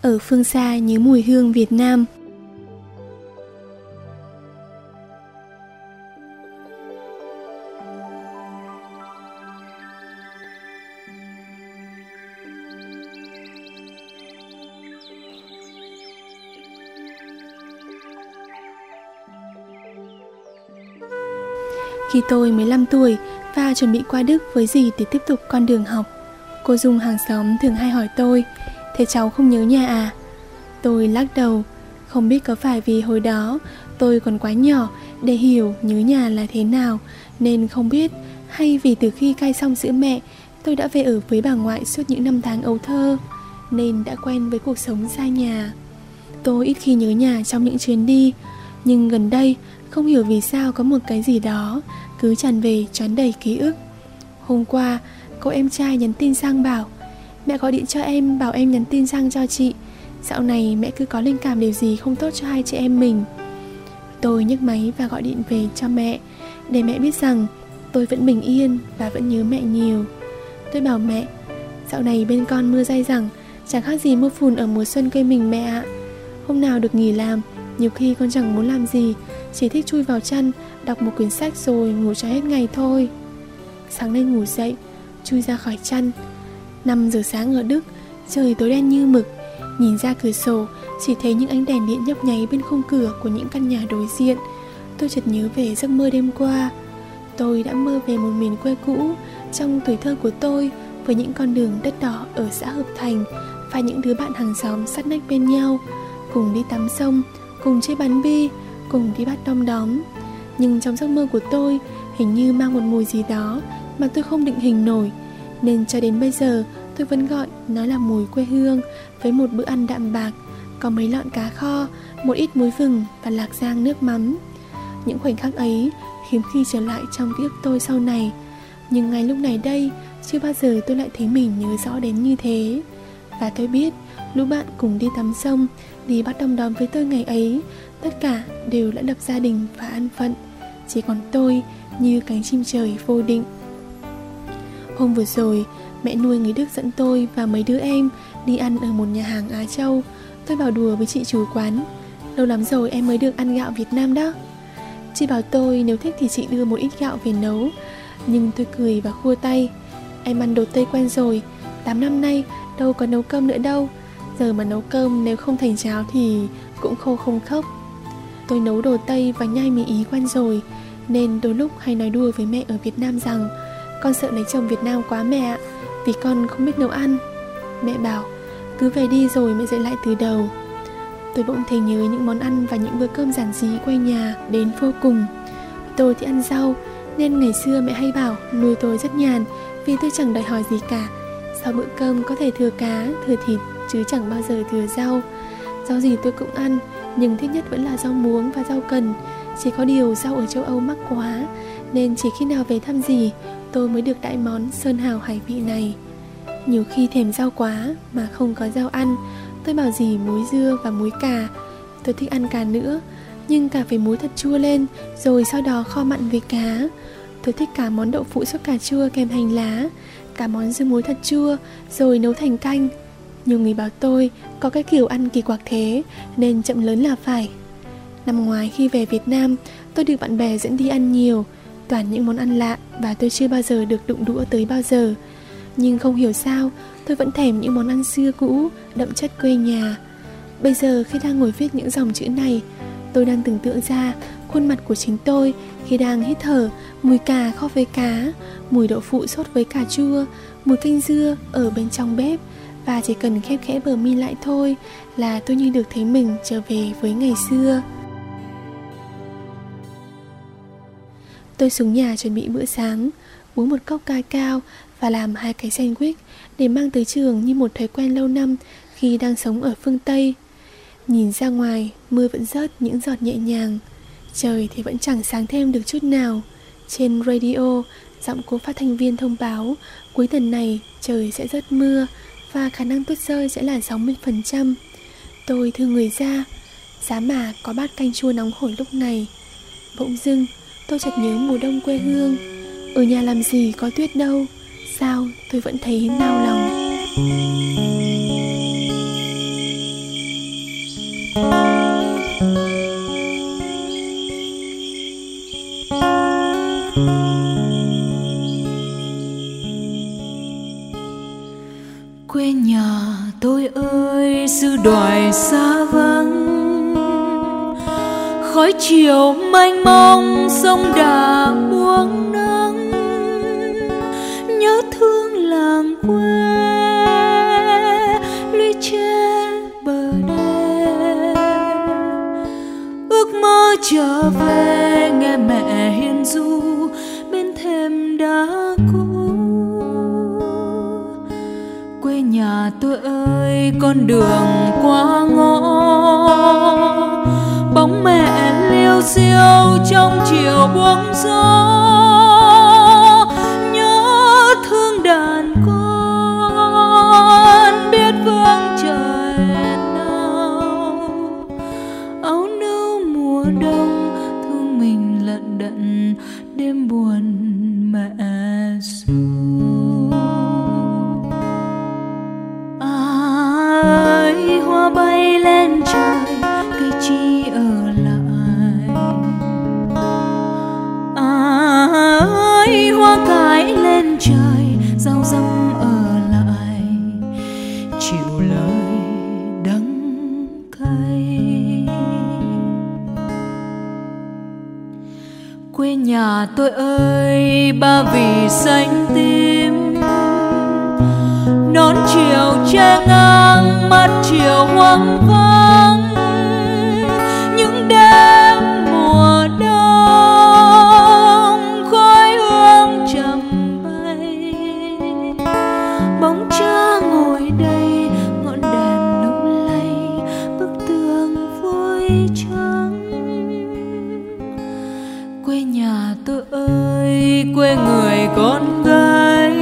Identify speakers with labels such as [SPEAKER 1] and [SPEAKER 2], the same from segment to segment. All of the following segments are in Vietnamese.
[SPEAKER 1] ở phương xa nhớ mùi hương Việt Nam. Khi tôi 15 tuổi và chuẩn bị qua Đức với dì để tiếp tục con đường học, cô Dung hàng xóm thường hay hỏi tôi: "Thế cháu không nhớ nhà à?" Tôi lắc đầu, không biết có phải vì hồi đó tôi còn quá nhỏ để hiểu nhớ nhà là thế nào nên không biết, hay vì từ khi cai xong sữa mẹ tôi đã về ở với bà ngoại suốt những năm tháng ấu thơ nên đã quen với cuộc sống xa nhà. Tôi ít khi nhớ nhà trong những chuyến đi, nhưng gần đây không hiểu vì sao có một cái gì đó cứ tràn về tràn đầy ký ức. Hôm qua cậu em trai nhắn tin sang bảo: "Mẹ gọi điện cho em bảo em nhắn tin sang cho chị. Dạo này mẹ cứ có linh cảm điều gì không tốt cho hai chị em mình." Tôi nhấc máy và gọi điện về cho mẹ để mẹ biết rằng tôi vẫn bình yên và vẫn nhớ mẹ nhiều. Tôi bảo mẹ: "Dạo này bên con mưa dai dẳng, chẳng khác gì mưa phùn ở mùa xuân quê mình mẹ ạ. Hôm nào được nghỉ làm, nhiều khi con chẳng muốn làm gì, chỉ thích chui vào chăn, đọc một quyển sách rồi ngủ cho hết ngày thôi." Sáng nay ngủ dậy, chui ra khỏi chăn. 5 giờ sáng ở Đức, trời tối đen như mực. Nhìn ra cửa sổ, chỉ thấy những ánh đèn điện nhấp nháy bên khung cửa của những căn nhà đối diện. Tôi chợt nhớ về giấc mơ đêm qua. Tôi đã mơ về một miền quê cũ trong tuổi thơ của tôi, với những con đường đất đỏ ở xã Hợp Thành và những đứa bạn hàng xóm sát nách bên nhau, cùng đi tắm sông, cùng chơi bắn bi, cùng đi bắt đom đóm. Nhưng trong giấc mơ của tôi hình như mang một mùi gì đó mà tôi không định hình nổi, nên cho đến bây giờ tôi vẫn gọi nó là mùi quê hương, với một bữa ăn đạm bạc, có mấy lọn cá kho, một ít muối vừng và lạc rang nước mắm. Những khoảnh khắc ấy hiếm khi trở lại trong ký ức tôi sau này, nhưng ngay lúc này đây, chưa bao giờ tôi lại thấy mình nhớ rõ đến như thế. Và tôi biết lũ bạn cùng đi tắm sông, đi bắt đom đóm với tôi ngày ấy, tất cả đều đã lập gia đình và an phận. Chỉ còn tôi như cánh chim trời vô định. Hôm vừa rồi, mẹ nuôi người Đức dẫn tôi và mấy đứa em đi ăn ở một nhà hàng Á Châu. Tôi bảo đùa với chị chủ quán: "Lâu lắm rồi em mới được ăn gạo Việt Nam đó." Chị bảo tôi nếu thích thì chị đưa một ít gạo về nấu, nhưng tôi cười và khua tay: "Em ăn đồ Tây quen rồi, 8 năm nay đâu có nấu cơm nữa đâu. Giờ mà nấu cơm nếu không thành cháo thì cũng khô không khốc." Tôi nấu đồ Tây và nhai mì Ý quen rồi, nên đôi lúc hay nói đùa với mẹ ở Việt Nam rằng con sợ lấy chồng Việt Nam quá mẹ ạ, vì con không biết nấu ăn. Mẹ bảo cứ về đi rồi mẹ dạy lại từ đầu. Tôi bỗng thấy nhớ những món ăn và những bữa cơm giản dị quê nhà đến vô cùng. Tôi thì ăn rau, nên ngày xưa mẹ hay bảo nuôi tôi rất nhàn, vì tôi chẳng đòi hỏi gì cả. Sau bữa cơm có thể thừa cá, thừa thịt, chứ chẳng bao giờ thừa rau. Rau gì tôi cũng ăn, nhưng thích nhất vẫn là rau muống và rau cần. Chỉ có điều rau ở châu Âu mắc quá, nên chỉ khi nào về thăm dì tôi mới được đãi món sơn hào hải vị này. Nhiều khi thèm rau quá mà không có rau ăn, tôi bảo dì muối dưa và muối cà. Tôi thích ăn cà nữa, nhưng cà phải muối thật chua lên, rồi sau đó kho mặn với cá. Tôi thích cả món đậu phụ sốt cà chua kèm hành lá, cả món dưa muối thật chua, rồi nấu thành canh. Nhiều người bảo tôi có cái kiểu ăn kỳ quặc thế, nên chậm lớn là phải. Năm ngoái khi về Việt Nam, tôi được bạn bè dẫn đi ăn nhiều, toàn những món ăn lạ và tôi chưa bao giờ được đụng đũa tới bao giờ. Nhưng không hiểu sao, tôi vẫn thèm những món ăn xưa cũ, đậm chất quê nhà. Bây giờ khi đang ngồi viết những dòng chữ này, tôi đang tưởng tượng ra khuôn mặt của chính tôi khi đang hít thở mùi cà kho với cá, mùi đậu phụ sốt với cà chua, mùi canh dưa ở bên trong bếp. Và chỉ cần khép khẽ bờ mi lại thôi là tôi như được thấy mình trở về với ngày xưa. Tôi xuống nhà chuẩn bị bữa sáng, uống một cốc cacao và làm 2 cái sandwich để mang tới trường như một thói quen lâu năm khi đang sống ở phương Tây. Nhìn ra ngoài, mưa vẫn rớt những giọt nhẹ nhàng. Trời thì vẫn chẳng sáng thêm được chút nào. Trên radio, giọng cô phát thanh viên thông báo cuối tuần này trời sẽ rớt mưa và khả năng tuyết rơi sẽ là 60%. Tôi thư người ra, giá mà có bát canh chua nóng hổi lúc này. Bỗng dưng tôi chợt nhớ mùa đông quê hương. Ở nhà làm gì có tuyết đâu, sao tôi vẫn thấy nao lòng.
[SPEAKER 2] ơi xứ đoài xa vắng, khói chiều mênh mông sông Đà buông nắng, nhớ thương làng quê lũy tre bờ đê, ước mơ trở về nghe mẹ hiền ru bên thềm đá cũ. Quê nhà tôi ơi con đường qua ngõ, bóng mẹ liêu xiêu trong chiều buông gió, nhớ thương đàn con biết vương trời nào, áo nâu mùa đông thương mình lận đận đêm buồn mẹ ru. Ai hoa bay lên trời cây chi ở lại, ai hoa cải lên trời rau răm ở lại, chịu lời đắng cay. Quê nhà tôi ơi Ba Vì xanh tím, nón chiều che ngang mắt chiều hoang vắng, những đêm mùa đông khói hương trầm bay, bóng cha ngồi đây ngọn đèn lung lay bức tường vôi trắng. Quê nhà tôi ơi quê người con gái,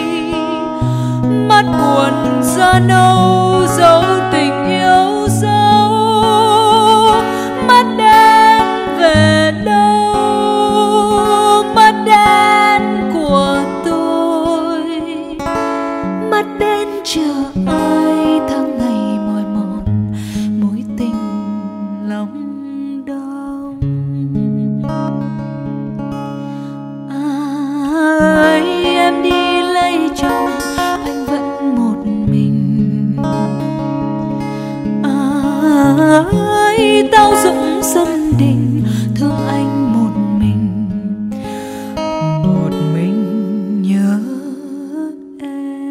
[SPEAKER 2] mắt buồn da nâu dấu tình yêu dấu, mắt đen về đâu mắt đen của tôi, mắt đen chờ ai tháng ngày mỏi mòn mối tình lòng đông. Ai em đi lấy chồng anh vẫn một mình, ai tao dựng sân đình thương anh một mình nhớ em.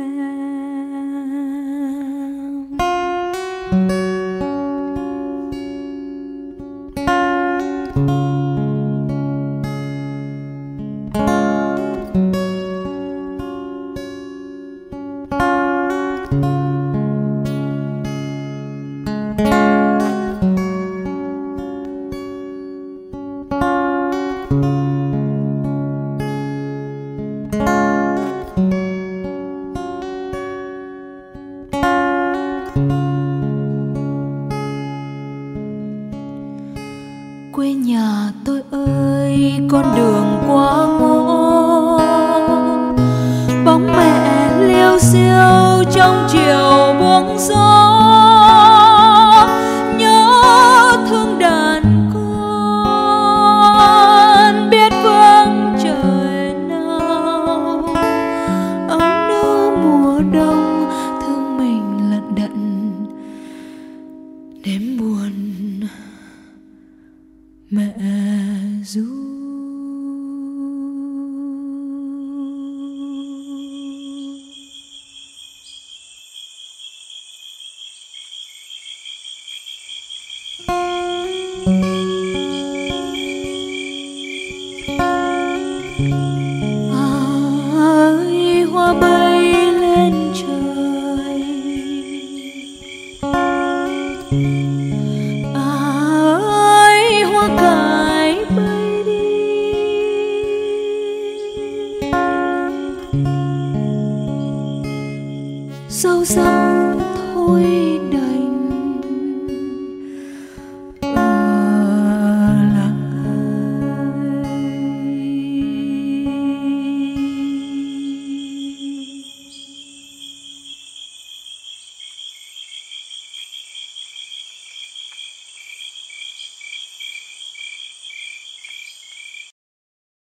[SPEAKER 2] Quê nhà tôi ơi con đường qua ngõ, bóng mẹ liêu xiêu trong chiều buông gió, nhớ thương đàn con biết vương trời nào, áo nâu mùa đông thương mình lận đận đêm buồn mẹ ru.